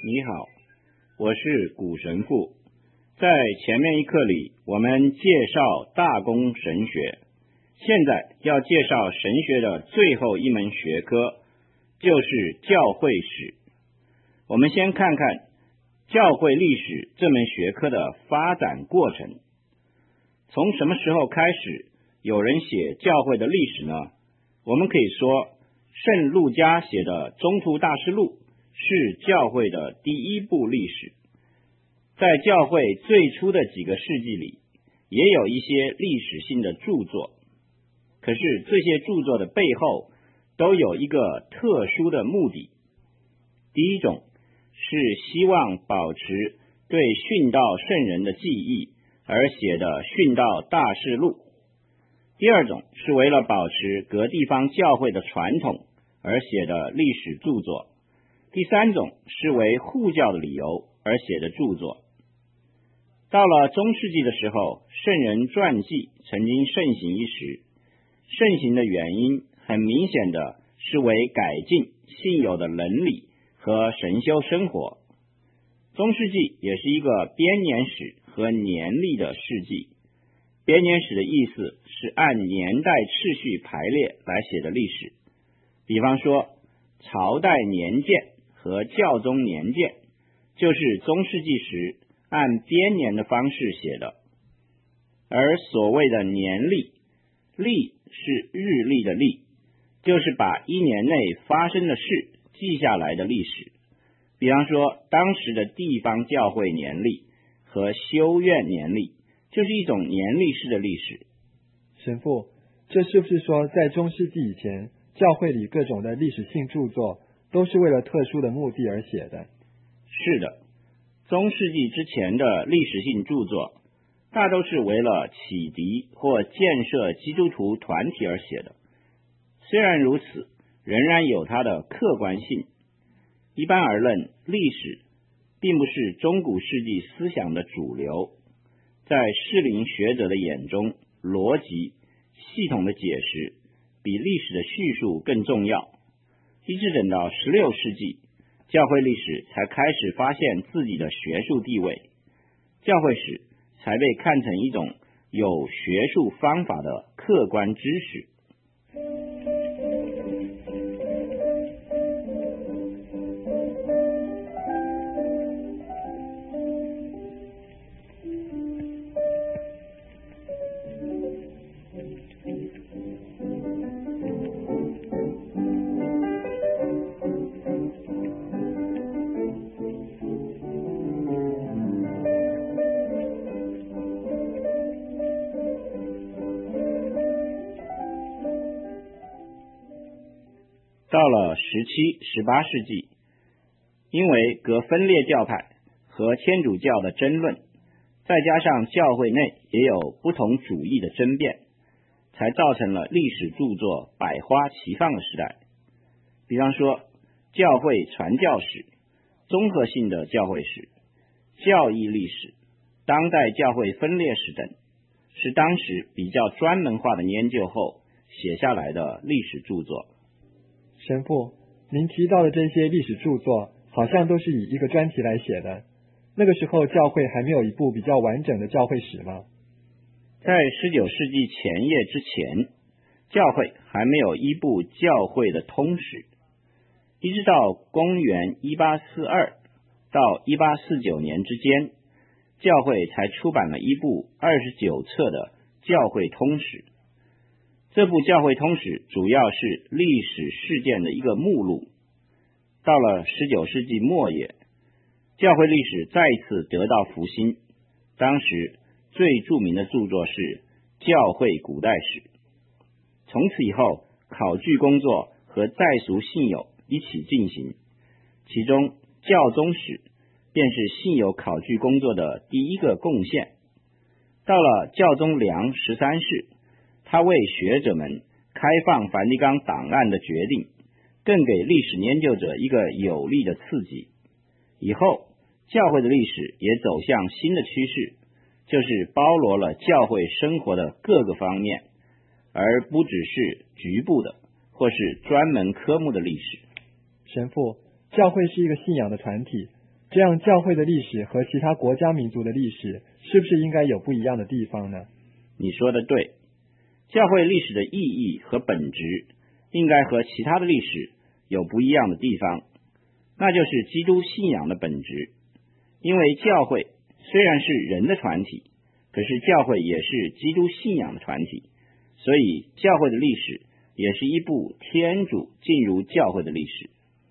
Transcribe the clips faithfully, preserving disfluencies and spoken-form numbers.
你好，我是古神父。在前面一课里，我们介绍大公神学，现在要介绍神学的最后一门学科，就是教会史。我们先看看教会历史这门学科的发展过程。从什么时候开始有人写教会的历史呢？我们可以说，圣路加写的中途大事录是教会的第一部历史。在教会最初的几个世纪里，也有一些历史性的著作，可是这些著作的背后都有一个特殊的目的。第一种是希望保持对殉道圣人的记忆而写的殉道大事录，第二种是为了保持各地方教会的传统而写的历史著作，第三种是为护教的理由而写的著作。到了中世纪的时候，圣人传记曾经盛行一时，盛行的原因很明显的是为改进信友的伦理和神修生活。中世纪也是一个编年史和年历的世纪。编年史的意思是按年代次序排列来写的历史，比方说朝代年鉴和教宗年鉴就是中世纪时按编年的方式写的。而所谓的年历，历是日历的历，就是把一年内发生的事记下来的历史。比方说当时的地方教会年历和修院年历就是一种年历式的历史。 神父，这是不是说在中世纪以前，教会里各种的历史性著作都是为了特殊的目的而写的？ 是的，中世纪之前的历史性著作大都是为了启迪或建设基督徒团体而写的。虽然如此，仍然有它的客观性。一般而论，历史并不是中古世纪思想的主流。在适龄学者的眼中，逻辑系统的解释比历史的叙述更重要。一直等到十六世纪，教会历史才开始发现自己的学术地位，教会史才被看成一种有学术方法的客观知识。到了十七、十八世纪，因为各分裂教派和天主教的争论，再加上教会内也有不同主义的争辩，才造成了历史著作百花齐放的时代。比方说教会传教史、综合性的教会史、教义历史、当代教会分裂史等，是当时比较专门化的研究后写下来的历史著作。 神父，您提到的这些历史著作好像都是以一个专题来写的。那个时候教会还没有一部比较完整的教会史吗？ 在十九世纪前叶之前，教会还没有一部教会的通史。一直到公元一八四二到一八四九年之间，教会才出版了一部二十九册的教会通史。这部教会通史主要是历史事件的一个目录。到了十九世纪末叶，教会历史再次得到复兴，当时最著名的著作是《教会古代史》。从此以后，考据工作和在俗信友一起进行，其中教宗史便是信友考据工作的第一个贡献。到了教宗良十三世，他为学者们开放梵蒂冈档案的决定，更给历史研究者一个有力的刺激。以后教会的历史也走向新的趋势，就是包罗了教会生活的各个方面，而不只是局部的或是专门科目的历史。 神父，教会是一个信仰的团体， 这样教会的历史和其他国家民族的历史是不是应该有不一样的地方呢？ 你说的对，教会历史的意义和本质应该和其他的历史有不一样的地方，那就是基督信仰的本质。因为教会虽然是人的团体，可是教会也是基督信仰的团体，所以教会的历史也是一部天主进入教会的历史。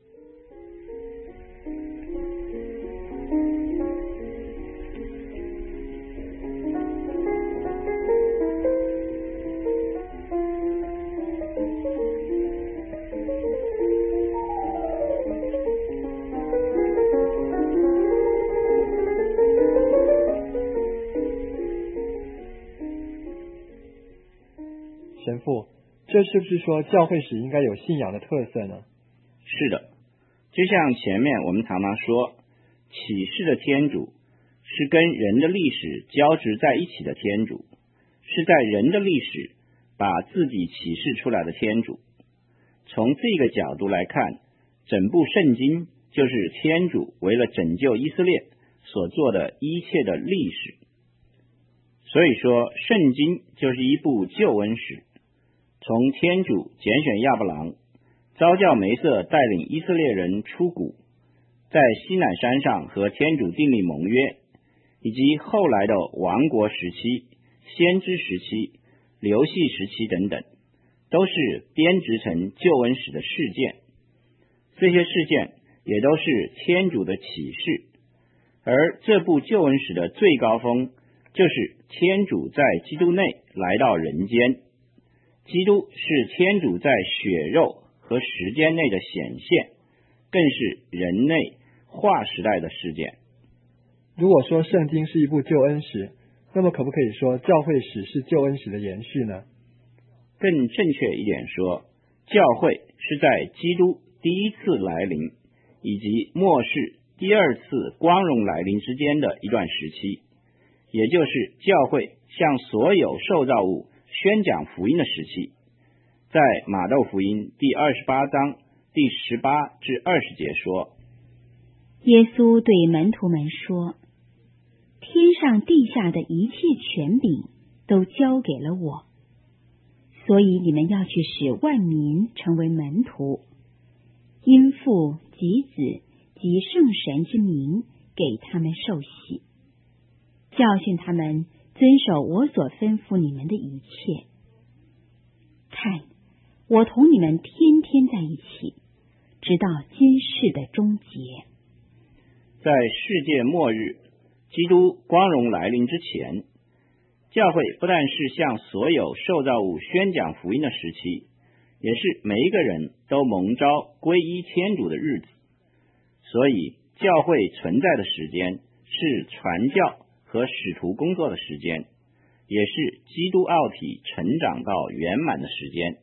神父，这是不是说教会史应该有信仰的特色呢？ 是的，就像前面我们常常说，启示的天主是跟人的历史交织在一起的天主，是在人的历史把自己启示出来的天主。从这个角度来看，整部圣经就是天主为了拯救以色列所做的一切的历史。所以说，圣经就是一部救恩史，从天主拣选亚伯郎，召叫梅瑟带领以色列人出谷，在西乃山上和天主订立盟约，以及后来的王国时期、先知时期、流系时期等等，都是编织成救恩史的事件。这些事件也都是天主的启示，而这部救恩史的最高峰就是天主在基督内来到人间。基督是天主在血肉和时间内的显现，更是人类划时代的事件。 如果说圣经是一部救恩史，那么可不可以说教会史是救恩史的延续呢？ 更正确一点说，教会是在基督第一次来临以及末世第二次光荣来临之间的一段时期，也就是教会向所有受造物宣讲福音的时期。在马窦福音第二十八章第十八至二十节说， 耶稣对门徒们说，天上地下的一切权柄都交给了我，所以你们要去使万民成为门徒，因父及子及圣神之名给他们受洗，教训他们遵守我所吩咐你们的一切。看，我同你们天天在一起，直到今世的终结。 在世界末日，基督光荣来临之前，教会不但是向所有受造物宣讲福音的时期，也是每一个人都蒙召皈依天主的日子。所以教会存在的时间是传教和使徒工作的时间，也是基督奥体成长到圆满的时间。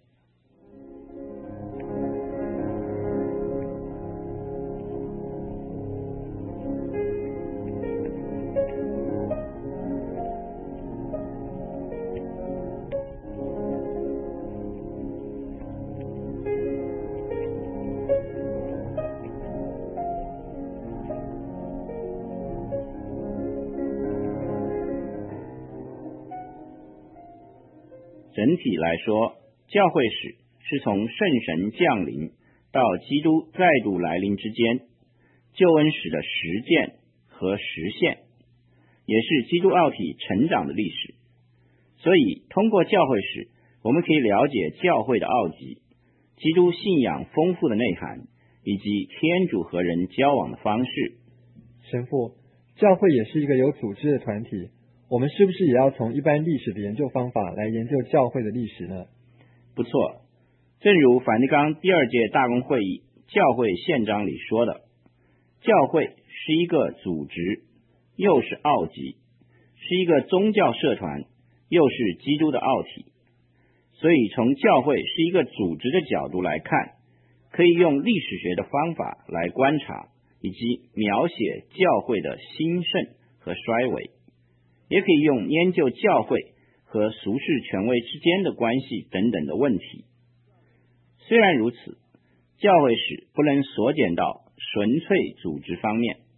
整体来说，教会史是从圣神降临到基督再度来临之间，救恩史的实践和实现，也是基督奥体成长的历史。所以通过教会史，我们可以了解教会的奥迹，基督信仰丰富的内涵，以及天主和人交往的方式。 神父，教会也是一个有组织的团体，我们是不是也要从一般历史的研究方法来研究教会的历史呢？ 不错，正如梵蒂冈第二届大公会议教会宪章里说的，教会是一个组织，又是奥迹，是一个宗教社团，又是基督的奥体。所以从教会是一个组织的角度来看，可以用历史学的方法来观察以及描写教会的兴盛和衰微，也可以用研究教会和俗世权威之间的关系等等的问题。虽然如此，教会史不能缩减到纯粹组织方面，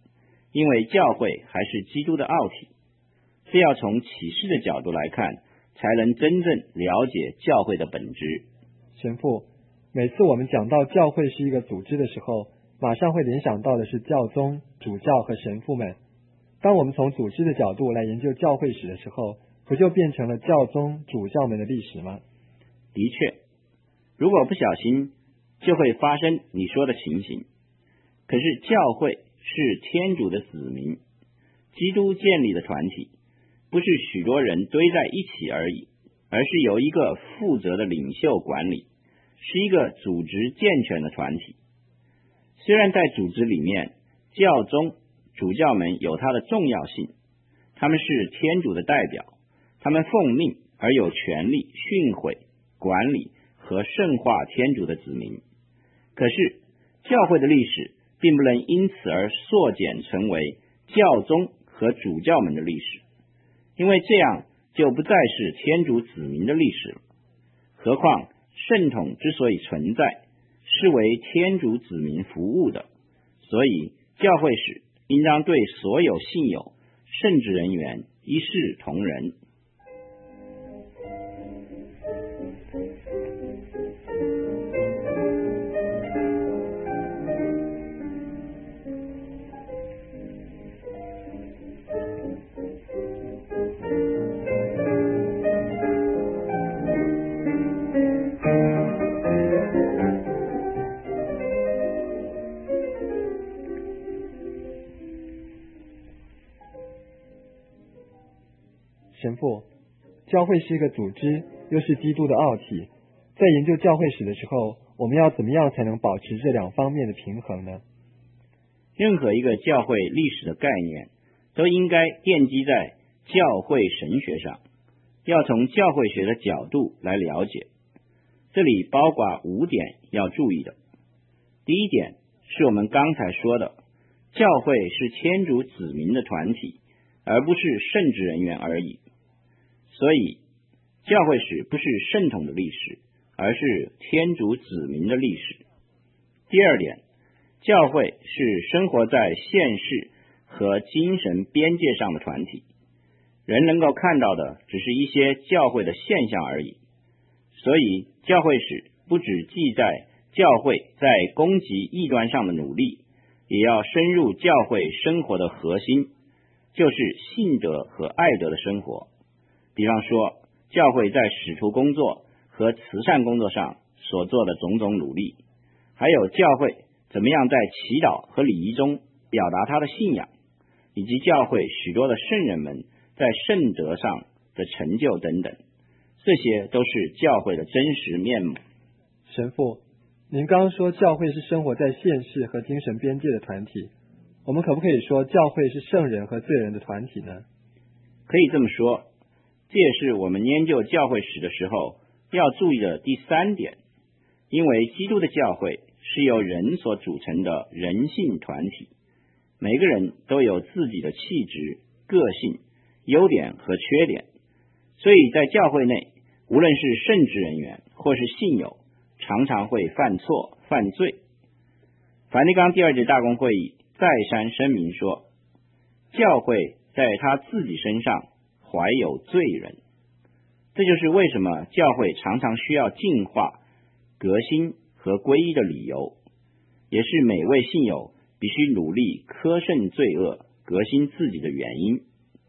因为教会还是基督的奥体，这要从启示的角度来看，才能真正了解教会的本质。 神父，每次我们讲到教会是一个组织的时候，马上会联想到的是教宗、主教和神父们。当我们从组织的角度来研究教会史的时候，不就变成了教宗、主教们的历史吗？ 的确，如果不小心，就会发生你说的情形。可是教会是天主的子民，基督建立的团体，不是许多人堆在一起而已，而是由一个负责的领袖管理，是一个组织健全的团体。虽然在组织里面，教宗、主教们有它的重要性，他们是天主的代表，他们奉命而有权利训诲、管理和圣化天主的子民。可是教会的历史并不能因此而缩减成为教宗和主教们的历史，因为这样就不再是天主子民的历史了。何况圣统之所以存在，是为天主子民服务的，所以教会史应当对所有信友、圣职人员一视同仁。 神父，教会是一个组织，又是基督的奥体，在研究教会史的时候，我们要怎么样才能保持这两方面的平衡呢？ 任何一个教会历史的概念都应该奠基在教会神学上，要从教会学的角度来了解。这里包括五点要注意的。第一点是我们刚才说的，教会是天主子民的团体，而不是圣职人员而已。所以教会史不是圣统的历史，而是天主子民的历史。第二点，教会是生活在现世和精神边界上的团体，人能够看到的只是一些教会的现象而已。所以教会史不只记载教会在攻击异端上的努力，也要深入教会生活的核心，就是信德和爱德的生活。比方说，教会在使徒工作和慈善工作上所做的种种努力，还有教会怎么样在祈祷和礼仪中表达他的信仰，以及教会许多的圣人们在圣德上的成就等等，这些都是教会的真实面目。 神父，您刚刚说教会是生活在现世和精神边界的团体，我们可不可以说教会是圣人和罪人的团体呢？ 可以这么说，这也是我们研究教会史的时候要注意的第三点。因为基督的教会是由人所组成的人性团体，每个人都有自己的气质、个性、优点和缺点，所以在教会内，无论是圣职人员或是信友，常常会犯错、犯罪。梵蒂冈第二届大公会议再三声明说，教会在他自己身上怀有罪人。这就是为什么教会常常需要净化、革新和皈依的理由，也是每位信友必须努力苛胜罪恶、革新自己的原因。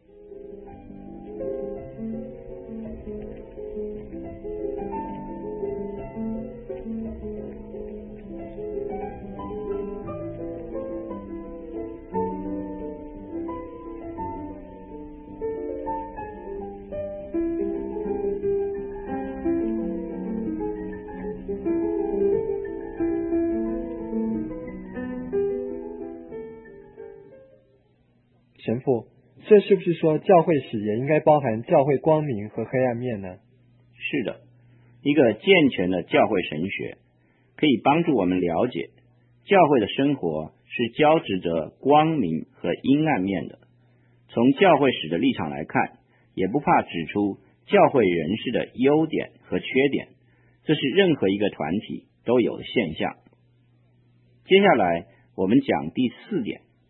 神父，这是不是说教会史也应该包含教会光明和黑暗面呢？ 是的，一个健全的教会神学可以帮助我们了解教会的生活是交织着光明和阴暗面的。从教会史的立场来看，也不怕指出教会人士的优点和缺点，这是任何一个团体都有的现象。接下来我们讲第四点，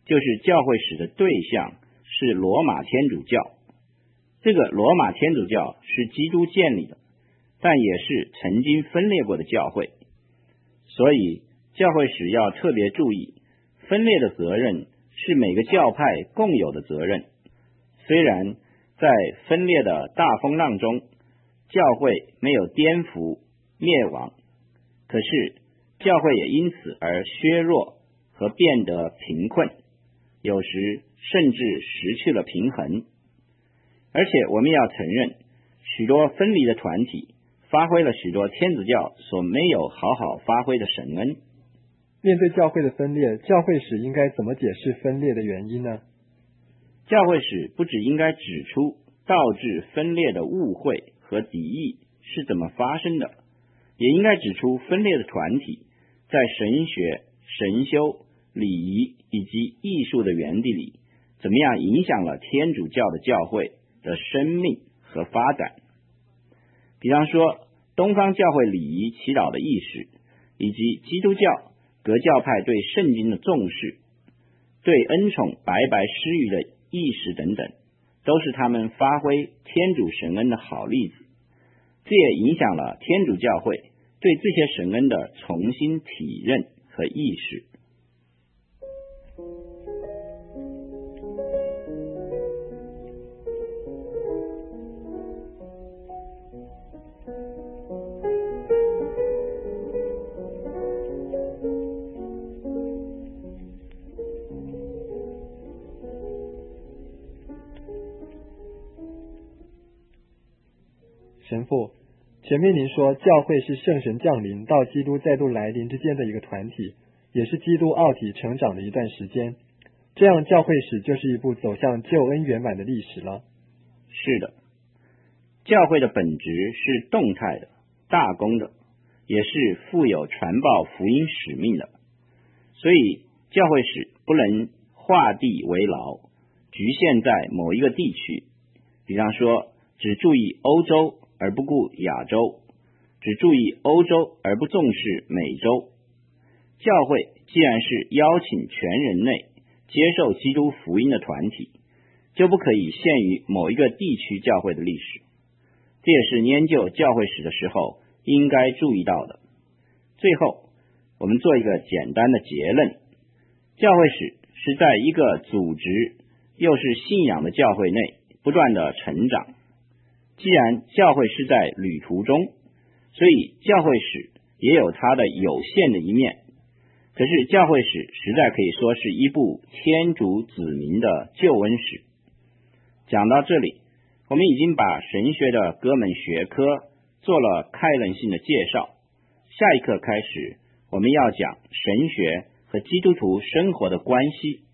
就是教会史的对象是罗马天主教。这个罗马天主教是基督建立的，但也是曾经分裂过的教会，所以教会史要特别注意，分裂的责任是每个教派共有的责任。虽然在分裂的大风浪中，教会没有颠覆灭亡，可是教会也因此而削弱和变得贫困，有时甚至失去了平衡。而且我们要承认，许多分离的团体发挥了许多天主教所没有好好发挥的神恩。 面对教会的分裂，教会史应该怎么解释分裂的原因呢？ 教会史不只应该指出导致分裂的误会和敌意是怎么发生的，也应该指出分裂的团体在神学、神修、礼仪以及艺术的园地里，怎么样影响了天主教的教会的生命和发展。比方说，东方教会礼仪祈祷的意识，以及基督教各教派对圣经的重视，对恩宠白白施予的意识等等，都是他们发挥天主神恩的好例子。这也影响了天主教会对这些神恩的重新体认和意识。 神父，前面您说教会是圣神降临到基督再度来临之间的一个团体，也是基督奥体成长的一段时间，这样教会史就是一部走向救恩圆满的历史了。 是的，教会的本质是动态的、大功的，也是负有传报福音使命的，所以教会史不能画地为牢，局限在某一个地区。比方说，只注意欧洲而不顾亚洲，只注意欧洲而不重视美洲。教会既然是邀请全人类接受基督福音的团体，就不可以限于某一个地区教会的历史。这也是研究教会史的时候应该注意到的。最后，我们做一个简单的结论：教会史是在一个组织又是信仰的教会内不断的成长。既然教会是在旅途中，所以教会史也有它的有限的一面。可是教会史实在可以说是一部天主子民的救恩史。讲到这里，我们已经把神学的各门学科做了概论性的介绍。下一课开始，我们要讲神学和基督徒生活的关系。